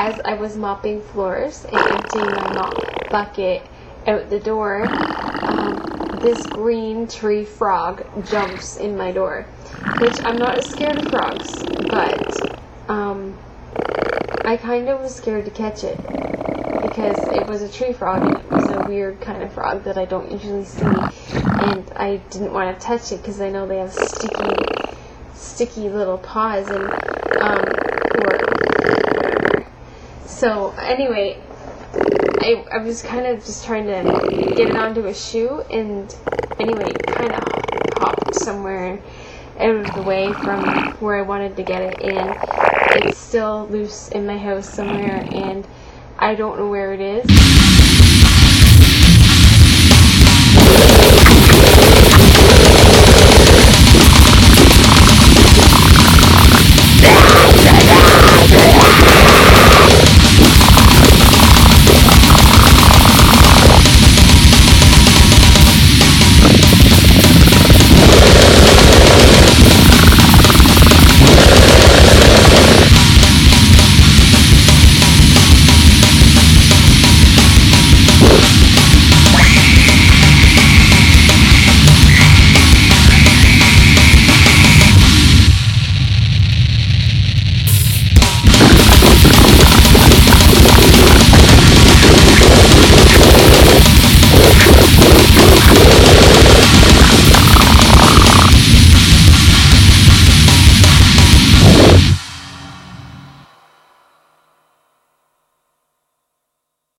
as I was mopping floors and emptying my mop bucket out the door, this green tree frog jumps in my door, which I'm not scared of frogs, but I kind of was scared to catch it because it was a tree frog and it was a weird kind of frog that I don't usually see, and I didn't want to touch it because I know they have sticky little paws and or whatever. So anyway, I was kind of just trying to get it onto a shoe, and anyway, kind of hopped somewhere out of the way from where I wanted to get it, and it's still loose in my house somewhere, and I don't know where it is.